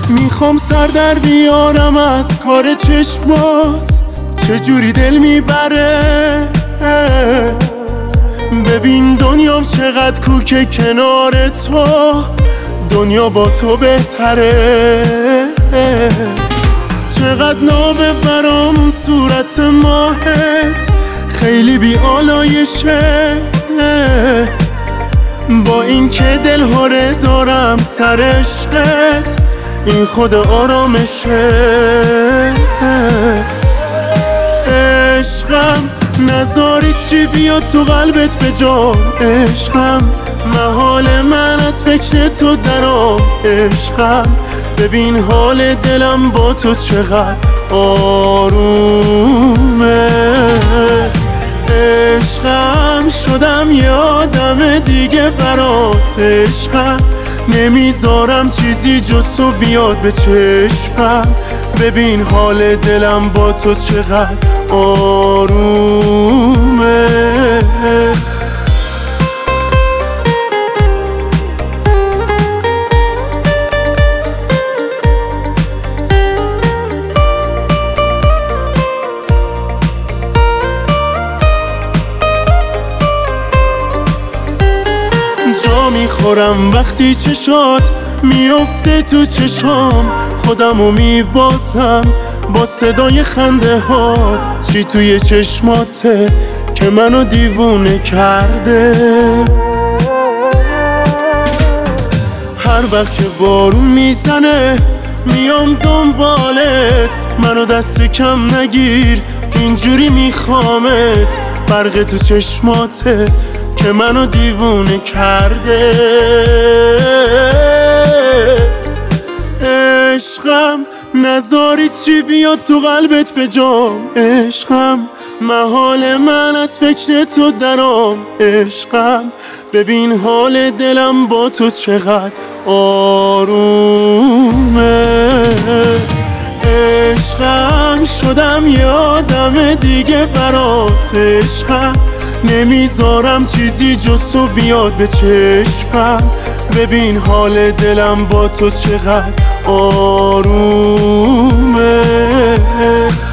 میخوام سر در بیارم از کار چشمات، چجوری دل میبره. ببین دنیام چقدر کوکه کنار تو، دنیا با تو بهتره. چقدر نابه برام صورت ماهت، خیلی بی آلایشه. با این که دل هاره دارم سر عشقت، این خود آرامشه. عشقم نذاری چی بیاد تو قلبت به جام. عشقم محال من از فکر تو درام. عشقم ببین حال دلم با تو چقدر آرومه. عشقم شدم یه آدم دیگه برات. عشقم نمیذارم چیزی جز تو بیاد به چشمم. ببین حال دلم با تو چقدر آرومه. جا میخورم وقتی چشات میفته تو چشام، خودمو میبازم با صدای خنده هات. چی توی چشماته که منو دیوونه کرده؟ هر وقت که بارون میزنه میام دنبالت، منو دست کم نگیر اینجوری میخوامت. برق تو چشماته که منو دیوونه کرده. عشقم نذاری چی بیاد تو قلبت به جام. عشقم محال من از فکر تو درام. عشقم ببین حال دلم با تو چقدر آرومه. عشقم شدم یه آدم دیگه برات. عشقم نمیذارم چیزی جز تو بیاد به چشمم. ببین حال دلم با تو چقدر آرومه.